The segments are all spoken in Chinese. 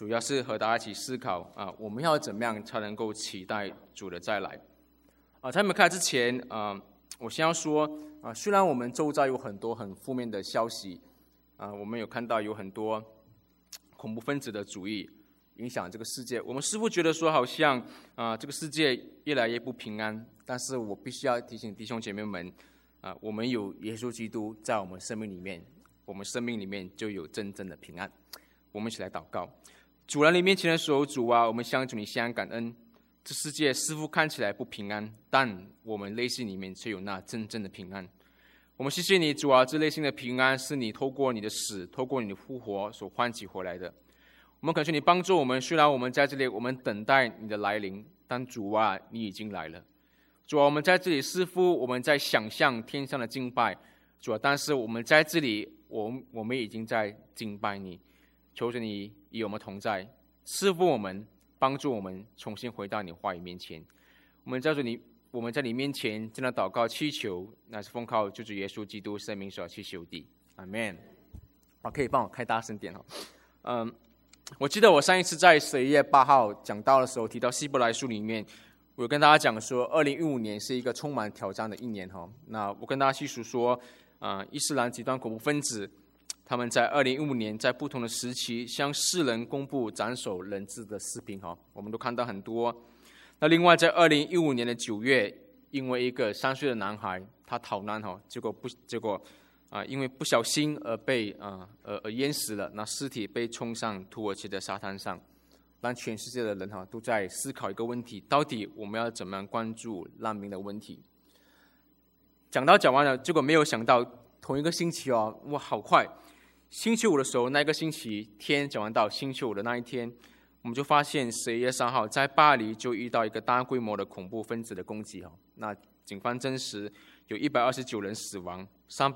主要是和大家一起思考我们要怎么样才能够期待主的再来在没开之前我先要说虽然我们周遭有很多很负面的消息我们有看到有很多恐怖分子的主义影响这个世界，我们似乎觉得说好像这个世界越来越不平安，但是我必须要提醒弟兄姐妹们我们有耶稣基督在我们生命里面，我们生命里面就有真正的平安。我们一起来祷告。主来你面前的时候，主我们向主你献上感恩。这世界似乎看起来不平安，但我们内心里面却有那真正的平安。我们谢谢你，主这内心的平安是你透过你的死，透过你的复活所唤起回来的。我们恳求你帮助我们，虽然我们在这里，我们等待你的来临，但主你已经来了。主我们在这里似乎我们在想象天上的敬拜，主但是我们在这里，我们已经在敬拜你。求着你与我们同在，赐福我们，帮助我们重新回到你话语面前。我们在你面前真的祷告祈求，那是奉靠救主耶稣基督圣名所祈求的，阿们。可以帮我开大声点我记得我上一次在11月8号讲道的时候提到希伯来书里面，我有跟大家讲说2015年是一个充满挑战的一年那我跟大家细数说伊斯兰极端恐怖分子他们在2015年在不同的时期向世人公布斩首人质的视频我们都看到很多。那另外在2015年的9月，因为一个3岁的男孩他逃难结果因为不小心而被淹死了，那尸体被冲上土耳其的沙滩上，让全世界的人都在思考一个问题，到底我们要怎么样关注难民的问题。讲完了，结果没有想到同一个星期哇好快，星期五的时候，那个星期天讲完到星期五的那一天，我们就发现11月3号在巴黎就遇到一个大规模的恐怖分子的攻击那警方证实有129人死亡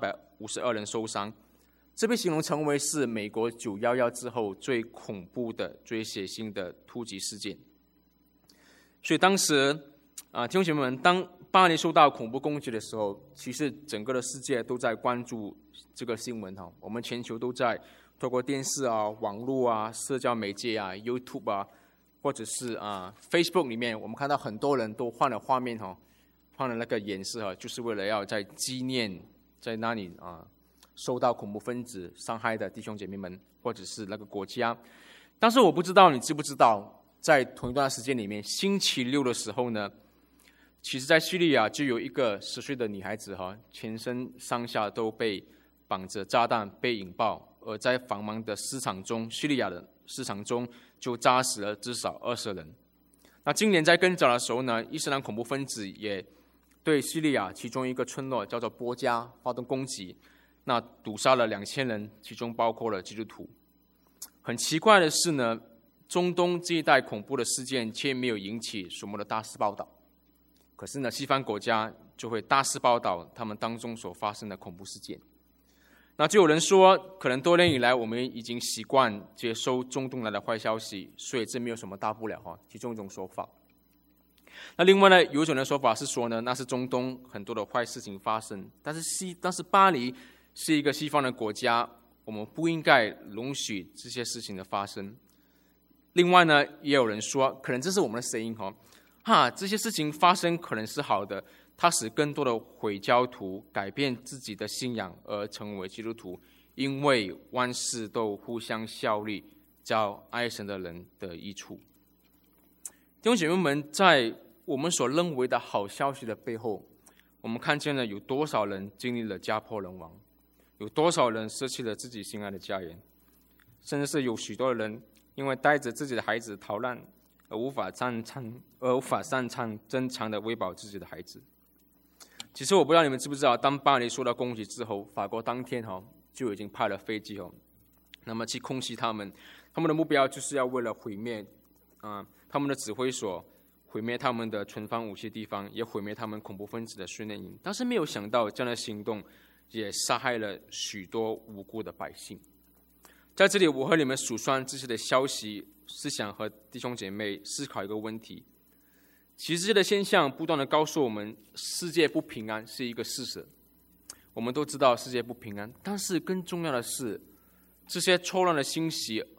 ，352人受伤，这被形容成为是美国911之后最恐怖的最血腥的突击事件。所以当时弟兄姐妹们，当巴黎受到恐怖攻击的时候，其实整个的世界都在关注这个新闻我们全球都在透过电视网络社交媒介YouTube或者是Facebook 里面，我们看到很多人都换了画面换了那个颜色就是为了要在纪念在那里受到恐怖分子伤害的弟兄姐妹们，或者是那个国家。但是我不知道你知不知道，在同一段时间里面，星期六的时候呢，其实在叙利亚就有一个10岁的女孩子全身上下都被绑着炸弹被引爆，而在繁忙的市场中，叙利亚的市场中就炸死了至少20人。那今年在更早的时候呢，伊斯兰恐怖分子也对叙利亚其中一个村落叫做波加发动攻击，那毒杀了2000人，其中包括了基督徒。很奇怪的是呢，中东这一带恐怖的事件却没有引起什么的大肆报道，可是呢，西方国家就会大肆报道他们当中所发生的恐怖事件。那就有人说，可能多年以来我们已经习惯接收中东来的坏消息，所以这没有什么大不了其中一种说法。那另外呢，有一种的说法是说呢，那是中东很多的坏事情发生，但是巴黎是一个西方的国家，我们不应该容许这些事情的发生。另外呢，也有人说，可能这是我们的声音这些事情发生可能是好的，它使更多的回教徒改变自己的信仰而成为基督徒，因为万事都互相效力，叫爱神的人得益处。弟兄姐妹们，在我们所认为的好消息的背后，我们看见了有多少人经历了家破人亡，有多少人失去了自己心爱的家人，甚至是有许多人因为带着自己的孩子逃难而无法擅长正常的喂饱自己的孩子。其实我不知道你们知不知道，当巴黎受到攻击之后，法国当天就已经派了飞机那么去空袭他们的目标就是要为了毁灭他们的指挥所，毁灭他们的存放武器地方，也毁灭他们恐怖分子的训练营。但是没有想到，这样的行动也杀害了许多无辜的百姓。在这里，我和你们数算这些的消息，是想和弟兄姐妹思考一个问题。其实这些的现象不断的告诉我们，世界不平安是一个事实。我们都知道世界不平安，但是更重要的是，这些错乱的信息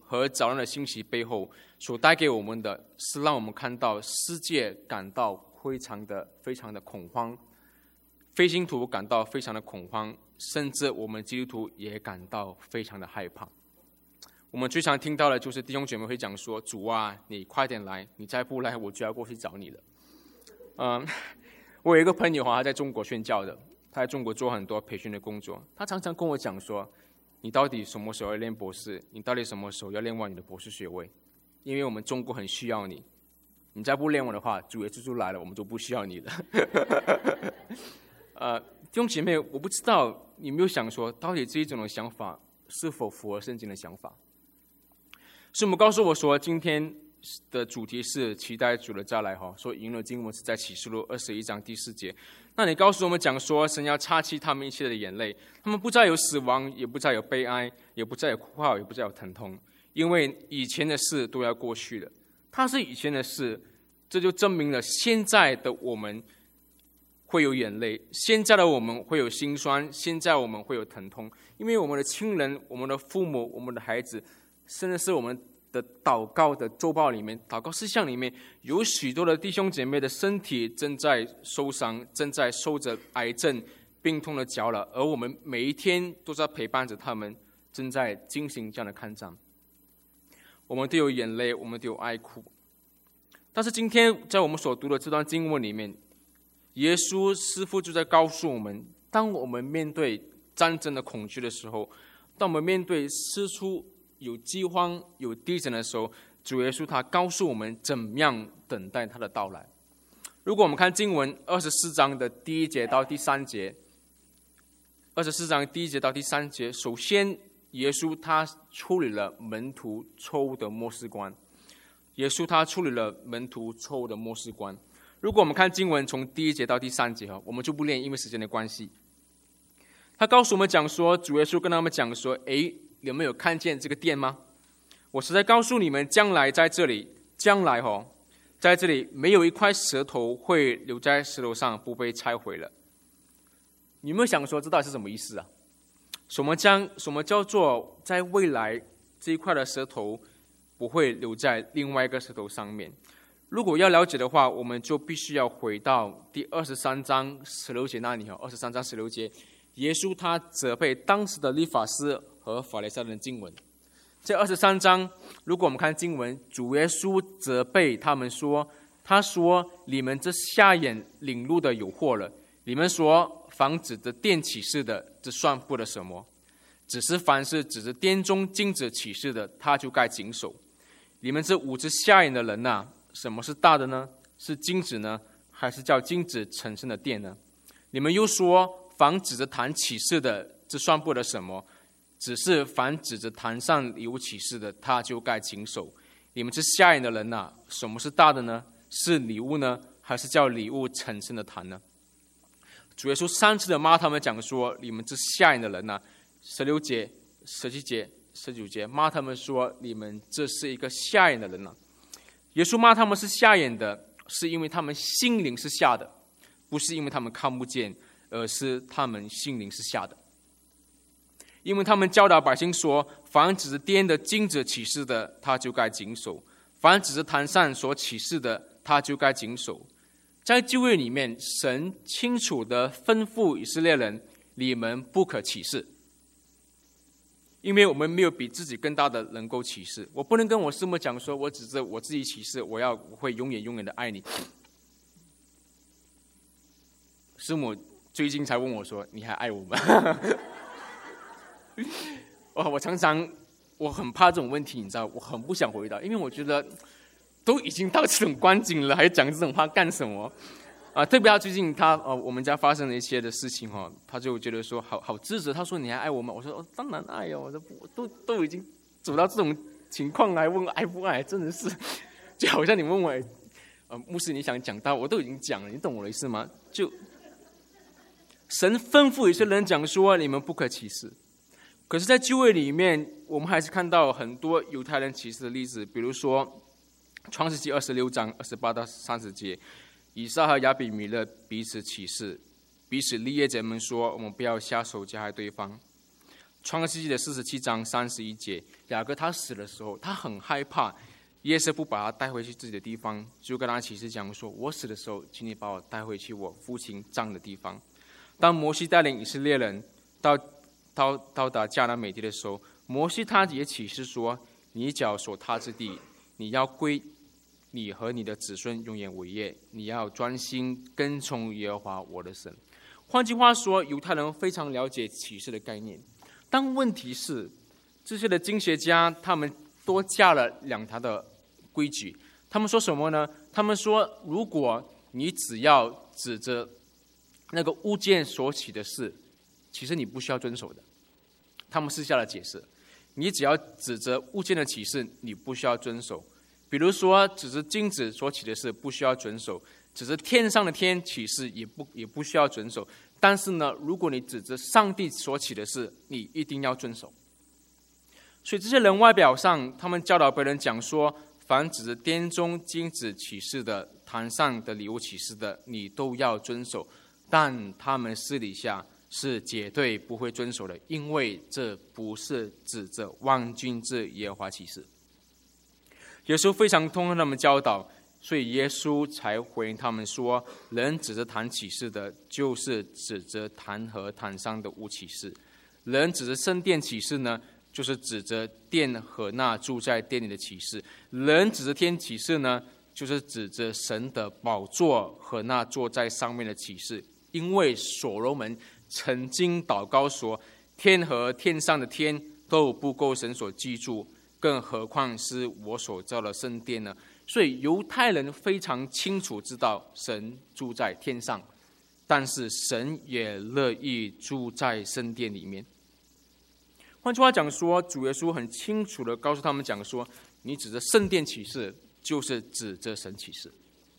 和早上的信息背后所带给我们的是让我们看到世界感到非常的恐慌，非信徒感到非常的恐慌，甚至我们基督徒也感到非常的害怕。我们最常听到的就是弟兄姐妹会讲说，主啊，你快点来，你再不来我就要过去找你了。我有一个朋友他在中国宣教的，他在中国做很多培训的工作，他常常跟我讲说，你到底什么时候要念博士？你到底什么时候要念完你的博士学位？因为我们中国很需要你，你再不念完的话，主耶稣就来了，我们就不需要你了。弟兄姐妹，我不知道你有没有想说，到底这一种的想法是否符合圣经的想法？所以我们告诉我说，今天的主题是期待主的再来，所以引了经文是在启示录21章第4节。那你告诉我们讲说，神要擦去他们一切的眼泪，他们不再有死亡，也不再有悲哀，也不再有哭号，也不再有疼痛，因为以前的事都要过去了。它是以前的事，这就证明了现在的我们会有眼泪，现在的我们会有心酸，现在我们会有疼痛，因为我们的亲人、我们的父母、我们的孩子，甚至是我们的祷告的周报里面、祷告事项里面，有许多的弟兄姐妹的身体正在受伤，正在受着癌症病痛的搅扰，而我们每一天都在陪伴着他们，正在进行这样的抗战。我们都有眼泪，我们都有哀哭。但是今天在我们所读的这段经文里面，耶稣师父就在告诉我们，当我们面对战争的恐惧的时候，当我们面对四处有饥荒、有地震的时候，主耶稣他告诉我们怎么样等待他的到来。如果我们看经文24章的第1节到第3节，24章第1节到第3节，首先耶稣他处理了门徒错误的末世观。耶稣他处理了门徒错误的末世观。如果我们看经文从第1节到第3节，我们就不念，因为时间的关系。他告诉我们讲说，主耶稣跟他们讲说，你们有看见这个殿吗？我实在告诉你们，将来在这里，在这里没有一块石头会留在石头上不被拆毁了。你有没有想说，这到底是什么意思啊？什么叫做在未来这一块的石头不会留在另外一个石头上面？如果要了解的话，我们就必须要回到第23章16节那里。23章16节，耶稣他责备当时的律法师和法利赛人的经文。在23章，如果我们看经文，主耶稣责备他们说，他说，你们这瞎眼领路的有祸了。你们说防止的殿启示的，这算不得什么，只是凡是指着殿中金子启示的，他就该谨守。你们这5只瞎眼的人啊，什么是大的呢？是金子呢，还是叫金子成身的殿呢？你们又说凡指着坛启示的，这算不得什么，只是凡指着坛上礼物启示的，他就该谨守。你们这瞎眼的人啊，什么是大的呢？是礼物呢，还是叫礼物成身的坛呢？主耶稣3次的骂他们，讲说，你们这瞎眼的人啊，16节、17节、19节骂他们说，你们这是一个瞎眼的人啊。耶稣骂他们是瞎眼的，是因为他们心灵是瞎的，不是因为他们看不见，而是他们心灵是瞎的。因为他们教导百姓说，凡指着殿的金子启示的，他就该谨守；凡指着坛上所启示的，他就该谨守。在旧约里面，神清楚地吩咐以色列人，你们不可启示，因为我们没有比自己更大的能够启示。我不能跟我师母讲说，我指着我自己启示，我会永远的爱你。师母最近才问我说，你还爱我吗？我很怕这种问题，你知道，我很不想回答，因为我觉得都已经到这种光景了，还讲这种话干什么？特别他最近我们家发生了一些的事情他就觉得说好自责。他说你还爱我吗？我说当然爱哦，我都已经走到这种情况来问爱不爱，真的是就好像你问我牧师你想讲到，我都已经讲了，你懂我的意思吗？就神吩咐有些人讲说你们不可歧视，可是在旧约里面，我们还是看到很多犹太人歧视的例子，比如说创世纪26章28到30节，以撒和亚比米勒彼此歧视，彼此立业者们说，我们不要下手加害对方。 创世纪的47章31节，雅各他死的时候，他很害怕约瑟不把他带回去自己的地方，就跟他起誓讲说：我死的时候，请你把我带回去我父亲葬的地方。当摩西带领以色列人到达迦南美地的时候，摩西他也起誓说：你脚所踏之地，你要归你和你的子孙永远为业，你要专心跟从耶和华我的神。换句话说，犹太人非常了解启示的概念，但问题是，这些的经学家他们多加了两条的规矩。他们说什么呢？他们说，如果你只要指着那个物件所起的事，其实你不需要遵守的。他们私下的解释，你只要指着物件的启示，你不需要遵守。比如说，指着金子所起的事，不需要遵守；指着天上的天启示，也不需要遵守。但是呢，如果你指着上帝所起的事，你一定要遵守。所以这些人外表上，他们教导别人讲说，凡指着殿中金子启示的、坛上的礼物启示的，你都要遵守。但他们私底下是绝对不会遵守的，因为这不是指着万军之耶和华启示。耶稣非常痛恨他们教导，所以耶稣才回应他们说：人指着坛启示的，就是指着坛和坛上的物启示；人指着圣殿启示呢，就是指着殿和那住在殿里的启示；人指着天启示呢，就是指着神的宝座和那坐在上面的启示。因为所罗门曾经祷告说：天和天上的天都不够神所记住，更何况是我所造的圣殿呢？所以犹太人非常清楚知道神住在天上，但是神也乐意住在圣殿里面。换句话讲说，主耶稣很清楚的告诉他们讲说，你指着圣殿启示，就是指着神启示。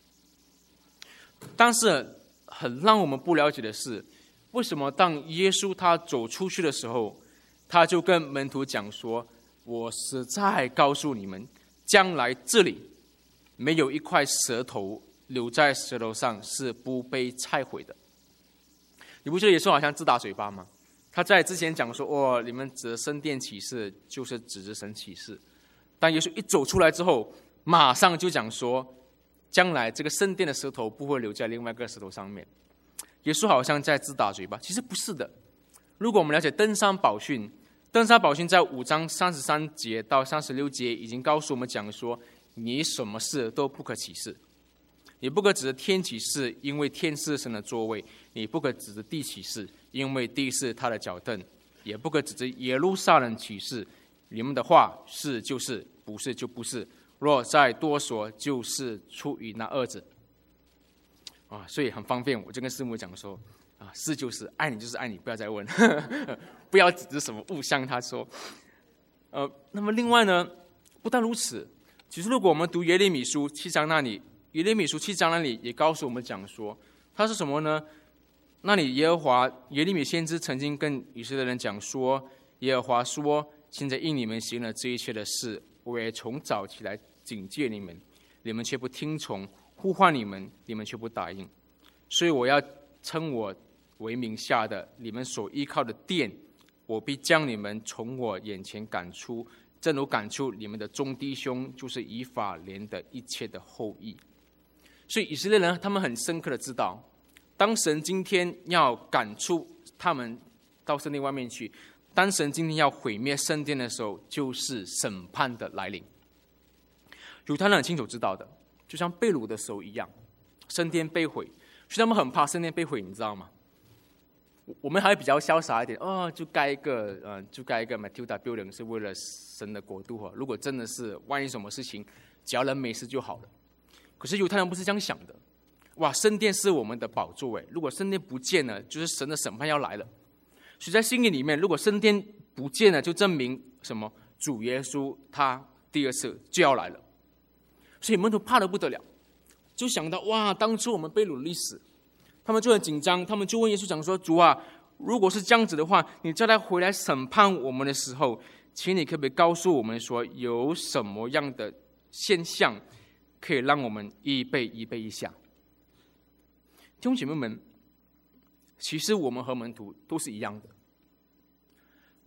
但是很让我们不了解的是，为什么当耶稣他走出去的时候，他就跟门徒讲说：我实在告诉你们，将来这里没有一块舌头留在舌头上是不被拆毁的。你不觉得耶稣好像自打嘴巴吗？他在之前讲说：你们指着圣殿启示，就是指着神启示。当耶稣一走出来之后，马上就讲说，将来这个圣殿的舌头不会留在另外一个舌头上面。耶稣好像在自打嘴巴，其实不是的。如果我们了解登山宝训，登山宝训在5章33节到36节已经告诉我们讲说，你什么事都不可起誓。你不可指着天起誓，因为天是神的座位；你不可指着地起誓，因为地是他的脚凳；也不可指着耶路撒冷起誓。你们的话是就是，不是就不是。若再多说，就是出于那二者。所以很方便，我就跟师母讲说：是就是，爱你就是爱你，不要再问，不要指着什么物象。他说，那么另外呢，不但如此，其实如果我们读耶利米书7章那里，耶利米书7章那里也告诉我们讲说，他是什么呢？那里耶利米先知曾经跟以色列人讲说，耶和华说：现在因你们行了这一切的事，我也从早起来警戒你们，你们却不听从；呼唤你们，你们却不答应。所以我要称我为名下的你们所依靠的殿，我必将你们从我眼前赶出，正如赶出你们的众弟兄，就是以法莲的一切的后裔。所以以色列人他们很深刻的知道，当神今天要赶出他们到圣殿外面去，当神今天要毁灭圣殿的时候，就是审判的来临。犹太人很清楚知道的，就像被掳的时候一样，圣殿被毁，所以他们很怕圣殿被毁，你知道吗？我们还比较潇洒一点，就盖一个Matilda Building 是为了神的国度。如果真的是万一什么事情，只要人没事就好了。可是犹太人不是这样想的，圣殿是我们的宝座，如果圣殿不见了，就是神的审判要来了。所以在心里面，如果圣殿不见了，就证明什么？主耶稣他第二次就要来了。所以门徒怕得不得了，就想到当初我们被掳的历史，他们就很紧张，他们就问耶稣讲说：主啊，如果是这样子的话，你再来回来审判我们的时候，请你可不可以告诉我们说，有什么样的现象可以让我们一倍一下？弟兄姐妹们，其实我们和门徒都是一样的。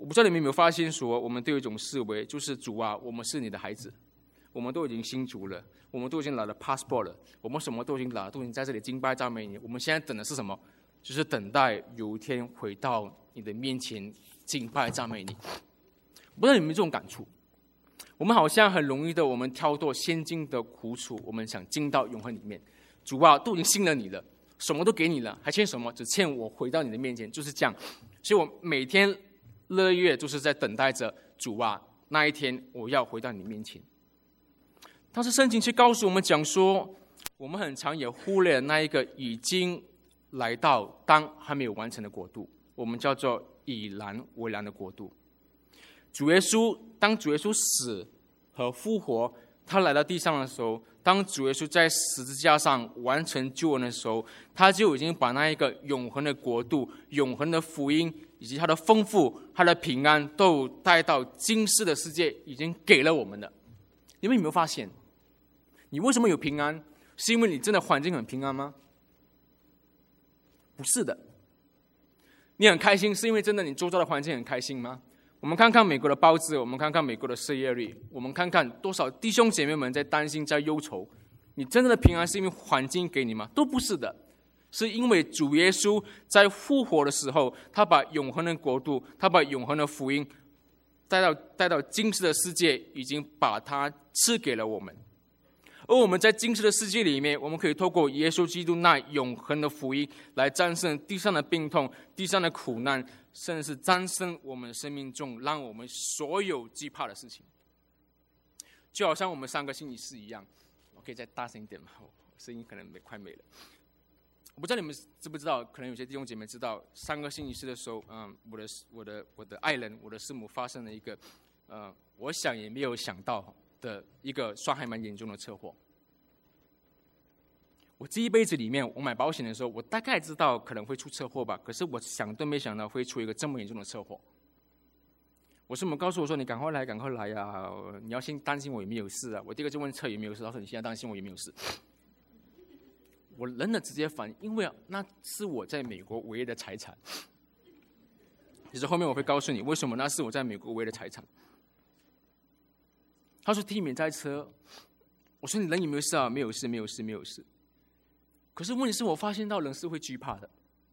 我不知道你们有没有发现说，我们都有一种思维，就是主啊，我们是你的孩子，我们都已经信主了，我们都已经拿了 passport 了，我们什么都已经拿了，都已经在这里敬拜赞美你。我们现在等的是什么？就是等待有一天回到你的面前敬拜赞美你。不知道你们有没有这种感触？我们好像很容易的，我们跳脱现今的苦楚，我们想进到永恒里面。主啊，都已经信了你了，什么都给你了，还欠什么？只欠我回到你的面前，就是这样。所以我每天乐月就是在等待着主啊，那一天我要回到你面前。但是圣经却告诉我们讲说，我们很常也忽略那一个已经来到当还没有完成的国度，我们叫做以然为然的国度。当主耶稣死和复活，他来到地上的时候，当主耶稣在十字架上完成救恩的时候，他就已经把那一个永恒的国度、永恒的福音以及他的丰富、他的平安都带到今世的世界，已经给了我们了。你们有没有发现，你为什么有平安？是因为你真的环境很平安吗？不是的。你很开心，是因为真的你周遭的环境很开心吗？我们看看美国的报纸，我们看看美国的失业率，我们看看多少弟兄姐妹们在担心、在忧愁。你真正的平安是因为环境给你吗？都不是的，是因为主耶稣在复活的时候，他把永恒的国度，他把永恒的福音带到今世的世界，已经把它赐给了我们。而我们在今世的世界里面，我们可以透过耶稣基督那永恒的福音来战胜地上的病痛、地上的苦难，甚至是战胜我们生命中让我们所有惧怕的事情。就好像我们上个星期四一样，我可以再大声一点吗？声音可能快没了。我不知道你们知不知道，可能有些弟兄姐妹知道，上个星期四的时候，我的爱人，我的师母发生了一个，我想也没有想到的一个算还蛮严重的车祸。我这一辈子里面，我买保险的时候，我大概知道可能会出车祸吧，可是我想都没想到会出一个这么严重的车祸。我师母告诉我说：“你赶快来，赶快来呀！你要先担心我有没有事啊。”我第一个就问车有没有事，他说：“你现在担心我有没有事？”我人的直接反应，因为那是我在美国唯一的财产。其实后面我会告诉你为什么那是我在美国唯一的财产。他说：“体免在车。”我说：“你人有没有事啊？”“没有事，没有事，没有事。”可是问题是我发现到人是会惧怕的，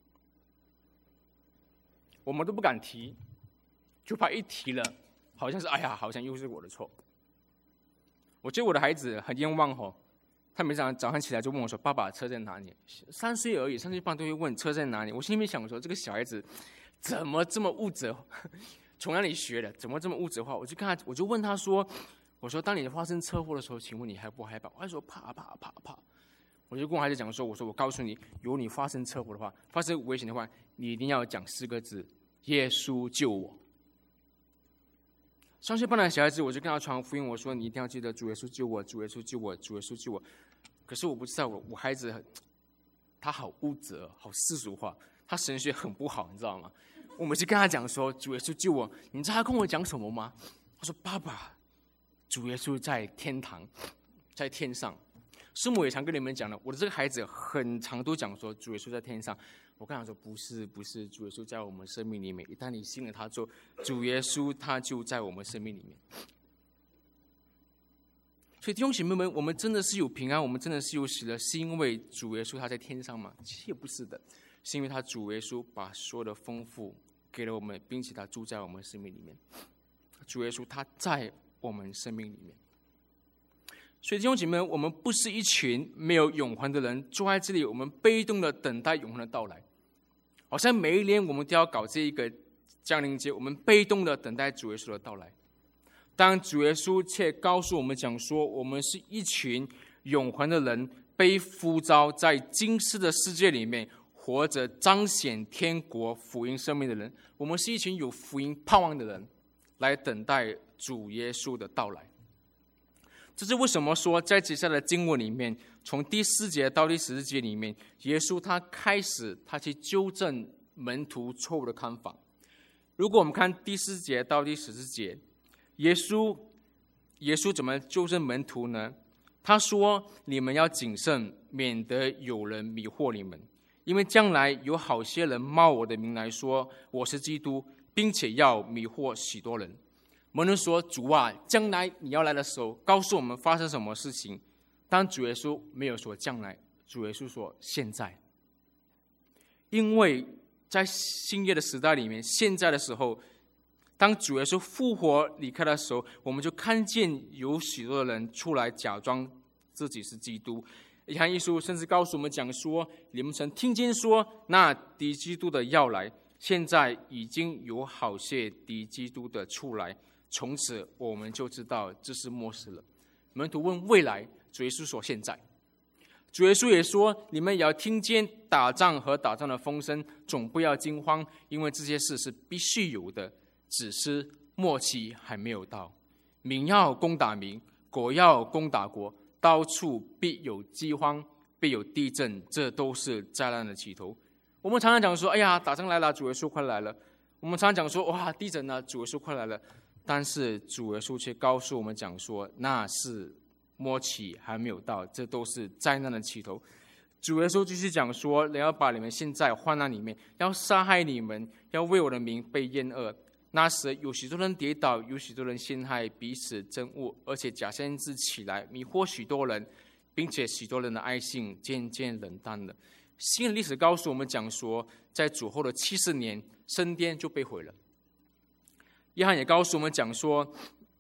我们都不敢提，就怕一提了，好像是哎呀，好像又是我的错。我觉得我的孩子很冤枉哦，他每早上起来就问我说：“爸爸，车在哪里？”3岁而已，3岁半都会问车在哪里。我心里面想说，这个小孩子怎么这么物质？从哪里学的？怎么这么物质化？我就问他说：“我说当你发生车祸的时候，请问你害不害怕？”他说：“怕。”我就跟我孩子讲说：“我告诉你，如果你发生车祸的话，发生危险的话，你一定要讲4个字：耶稣救我。”3岁半的小孩子，我就跟他传福音，我说：“你一定要记得主耶稣救我，主耶稣救我，主耶稣救我。”可是我不知道，我孩子他好物质，好世俗化，他神学很不好，你知道吗？我每次跟他讲说：“主耶稣救我。”你知道他跟我讲什么吗？他说：“爸爸，主耶稣在天堂，在天上。”师母也常跟你们讲了，我的这个孩子很常都讲说主耶稣在天上。我跟他说不是，主耶稣在我们生命里面。一旦你信了他之后，主耶稣他就在我们生命里面。所以弟兄姐妹们，我们真的是有平安，我们真的是有喜乐，是因为主耶稣他在天上吗？其实也不是的，是因为他主耶稣把所有的丰富给了我们，并且他住在我们生命里面。主耶稣他在我们生命里面。所以弟兄姐妹，我们不是一群没有永恒的人，坐在这里，我们被动的等待永恒的到来。好像每一年我们都要搞这一个降临节，我们被动的等待主耶稣的到来。当主耶稣却告诉我们讲说，我们是一群永恒的人，被呼召在今世的世界里面活着彰显天国福音生命的人。我们是一群有福音盼望的人，来等待主耶稣的到来。这是为什么说在接下来的经文里面，从第4节到第14节里面，耶稣他开始他去纠正门徒错误的看法。如果我们看第4节到第14节，耶稣怎么纠正门徒呢？他说：“你们要谨慎，免得有人迷惑你们，因为将来有好些人冒我的名来说我是基督， 并且要迷惑许多人。门徒说：“主啊，将来你要来的时候，告诉我们发生什么事情。”但主耶稣没有说将来，主耶稣说现在。因为在新约的时代里面，现在的时候，当主耶稣复活离开的时候，我们就看见有许多的人出来假装自己是基督。约翰一书甚至告诉我们讲说：“你们曾听见说，那敌基督的要来，现在已经有好些敌基督的出来。从此我们就知道这是末世了。”门徒问未来，主耶稣说现在。主耶稣也说：“你们也要听见打仗和打仗的风声，总不要惊慌，因为这些事是必须有的，只是末期还没有到。民要攻打民，国要攻打国，到处必有饥荒，必有地震，这都是灾难的起头。”我们常常讲说：“哎呀，打仗来了，主耶稣快来了。”我们常常讲说：“哇，地震了，主耶稣快来了。”但是主耶稣却告诉我们讲说，那是末期还没有到，这都是灾难的起头。主耶稣继续讲说：“人要把你们陷在患难里面，要杀害你们，要为我的名被厌恶。那时有许多人跌倒，有许多人陷害，彼此憎恶，而且假先知起来迷惑许多人，并且许多人的爱心渐渐冷淡了。”新的历史告诉我们讲说，在主后的70年，圣殿就被毁了。约翰也告诉我们讲说，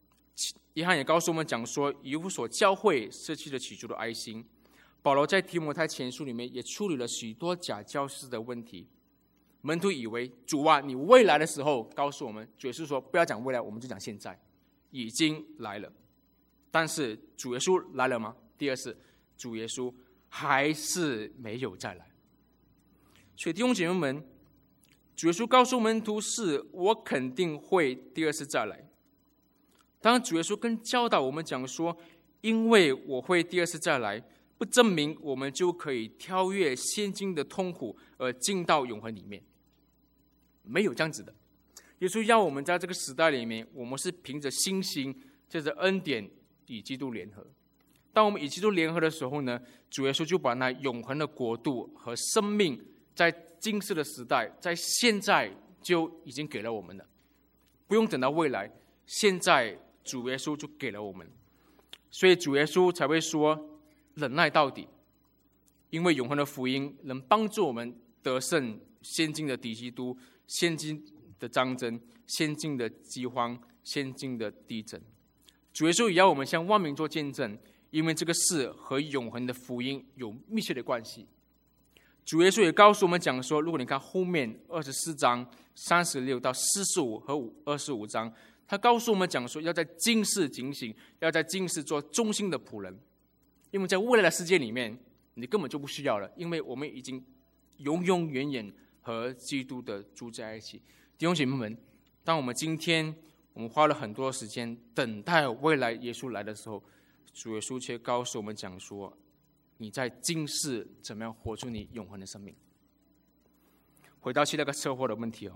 以弗所教会失去了起初的爱心。保罗在提摩太前书里面也处理了许多假教师的问题。门徒以为主啊，你未来的时候告诉我们，主耶稣说不要讲未来，我们就讲现在，已经来了。但是主耶稣来了吗？第二是主耶稣还是没有再来。所以弟兄姐妹们，主耶稣告诉门徒是我肯定会第二次再来。当主耶稣跟教导我们讲说，因为我会第二次再来，不证明我们就可以跳跃现今的痛苦而进到永恒里面，没有这样子的。耶稣要我们在这个时代里面，我们是凭着信心，借着恩典与基督联合。当我们与基督联合的时候呢，主耶稣就把那永恒的国度和生命，在今世的时代，在现在就已经给了我们了，不用等到未来，现在主耶稣就给了我们。所以主耶稣才会说忍耐到底，因为永恒的福音能帮助我们得胜现今的敌基督、现今的战争、现今的饥荒、现今的地震。主耶稣也要我们向万民做见证，因为这个事和永恒的福音有密切的关系。主耶稣也告诉我们讲说，如果你看后面24章36到45和25章，他告诉我们讲说，要在今世警醒，要在今世做忠心的仆人，因为在未来的世界里面，你根本就不需要了，因为我们已经永永远远和基督的住在一起。弟兄姐妹们，当我们今天我们花了很多时间等待未来耶稣来的时候，主耶稣却告诉我们讲说，你在今世怎么样活出你永恒的生命。回到去那个车祸的问题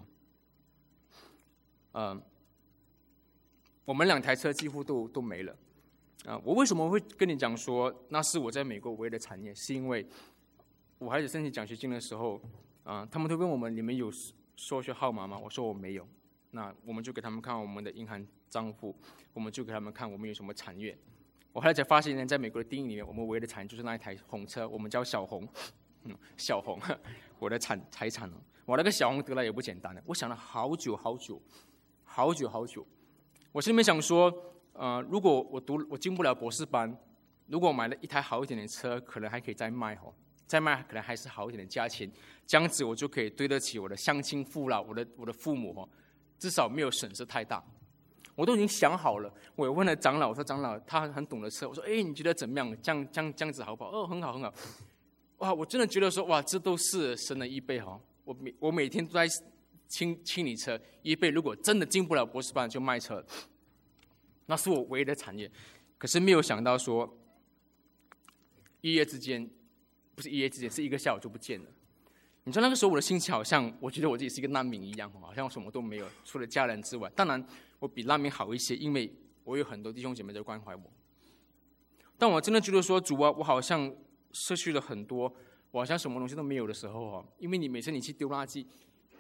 我们2台车几乎都没了。我为什么会跟你讲说那是我在美国唯一的产业，是因为我孩子申请奖学金的时候他们都问我们，你们有收学号码吗？我说我没有。那我们就给他们看我们的银行账户，我们就给他们看我们有什么产业。我后来才发现，在美国的电影里面，我们唯一的产业就是那一台红车，我们叫小红。小红，我的财产了。我那个小红得来也不简单的，我想了好久。我心里面想说，如果我进不了博士班，如果我买了一台好一点的车，可能还可以再卖可能还是好一点的价钱，这样子我就可以对得起我的乡亲父老，我的父母至少没有损失太大。我都已经想好了，我也问了长老，我说长老他很懂得车，我说你觉得怎么样？这样子好不好？很好。哇，我真的觉得说哇，这都是神的预备我每天都在清理车，预备如果真的进不了博士班就卖车，那是我唯一的产业。可是没有想到说，一夜之间是一个下午就不见了。你知道那个时候我的心情好像，我觉得我自己是一个难民一样，好像什么都没有，除了家人之外。当然我比难民好一些，因为我有很多弟兄姐妹在关怀我。但我真的觉得说，主啊，我好像失去了很多，我好像什么东西都没有的时候因为你每次你去丢垃圾，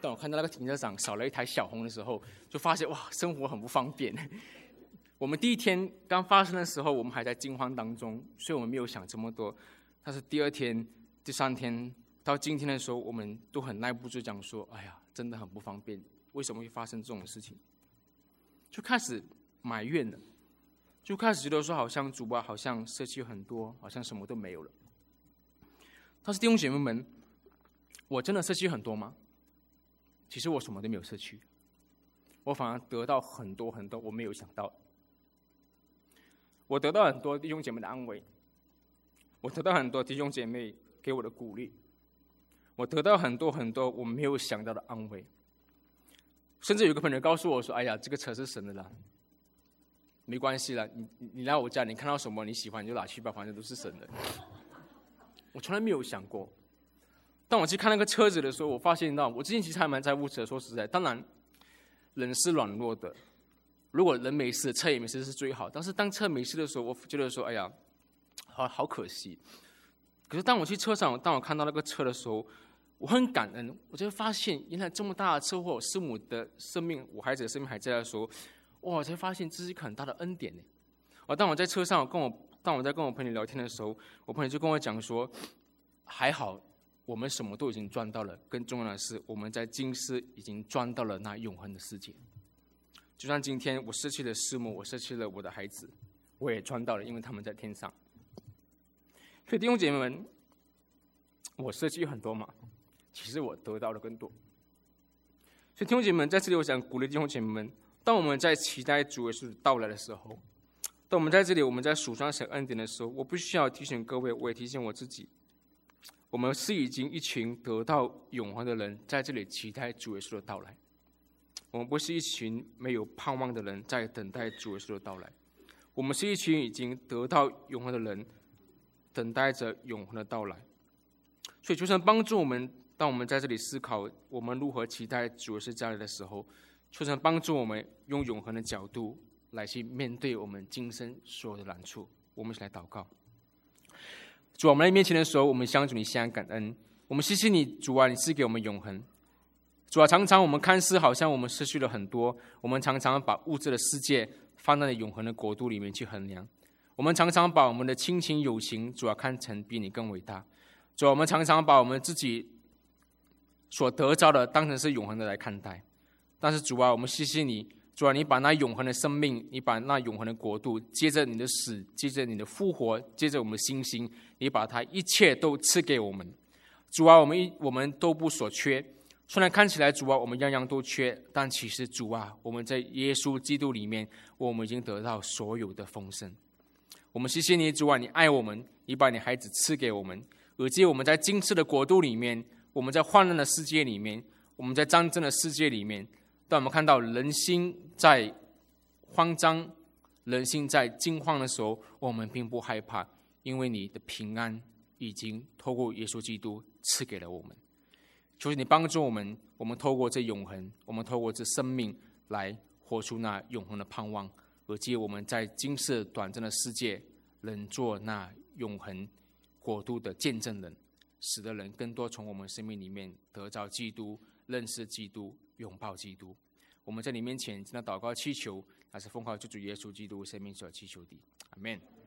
当我看到那个停车场少了一台小红的时候，就发现哇，生活很不方便。我们第一天刚发生的时候，我们还在惊慌当中，所以我们没有想这么多。但是第二天、第三天到今天的时候，我们都很耐不住讲说：“哎呀，真的很不方便，为什么会发生这种事情？”就开始埋怨了，就开始觉得说，好像主啊，好像失去很多，好像什么都没有了。但是弟兄姐妹们，我真的失去很多吗？其实我什么都没有失去，我反而得到很多很多我没有想到的。我得到很多弟兄姐妹的安慰，我得到很多弟兄姐妹给我的鼓励，我得到很多很多我没有想到的安慰。甚至有个朋友告诉我说：“哎呀，这个车是神的啦，没关系啦，你来我家，你看到什么你喜欢你就拿去吧，反正都是神的。”我从来没有想过。当我去看那个车子的时候，我发现到我之前其实还蛮在乎车。说实在，当然人是软弱的，如果人没事，车也没事是最好。但是当车没事的时候，我觉得说：“哎呀，好可惜。”可是当我去车上，当我看到那个车的时候，我很感恩。我就发现，原来这么大的车祸，师母的生命，我孩子的生命还在的时候，哇！我才发现这是一个很大的恩典呢。当我在车上当我在跟我朋友聊天的时候，我朋友就跟我讲说：“还好，我们什么都已经赚到了。更重要的是，我们在今世已经赚到了那永恒的世界。就像今天我失去了师母，我失去了我的孩子，我也赚到了，因为他们在天上。所以弟兄姐妹们，我失去很多嘛，其实我得到了更多。所以弟兄姐妹们，在这里我想鼓励弟兄姐妹们，当我们在期待主耶稣的到来的时候，当我们在这里我们在数算神恩典的时候，我不需要提醒各位，我也提醒我自己，我们是已经一群得到永恒的人，在这里期待主耶稣的到来。我们不是一群没有盼望的人在等待主耶稣的到来，我们是一群已经得到永恒的人，等待着永恒的到来。所以求神帮助我们，当我们在这里思考我们如何期待主耶稣再来的时候，求神帮助我们用永恒的角度来去面对我们今生所有的难处。我们一起来祷告。主啊，我们在面前的时候，我们向主你献上感恩，我们谢谢你，主啊，你赐给我们永恒。主啊，常常我们看似好像我们失去了很多，我们常常把物质的世界放在永恒的国度里面去衡量，我们常常把我们的亲情友情，主啊，看成比你更伟大。主啊，我们常常把我们自己所得着的当成是永恒的来看待。但是主啊，我们谢谢你，主啊，你把那永恒的生命，你把那永恒的国度，接着你的死，接着你的复活，接着我们的信心，你把它一切都赐给我们。主啊，我们都不所缺。虽然看起来主啊我们样样都缺，但其实主啊，我们在耶稣基督里面，我们已经得到所有的丰盛。我们谢谢你，主啊，你爱我们，你把你孩子赐给我们，而且我们在今世的国度里面，我们在患难的世界里面，我们在战争的世界里面，当我们看到人心在慌张，人心在惊慌的时候，我们并不害怕，因为你的平安已经透过耶稣基督赐给了我们。求你帮助我们，我们透过这永恒，我们透过这生命来活出那永恒的盼望，而且我们在今世短暂的世界，能做那永恒国度的见证人，使得人更多从我们生命里面得着基督，认识基督，拥抱基督。我们在你面前真的祷告祈求，那是奉靠救主耶稣基督生命所祈求的，阿们。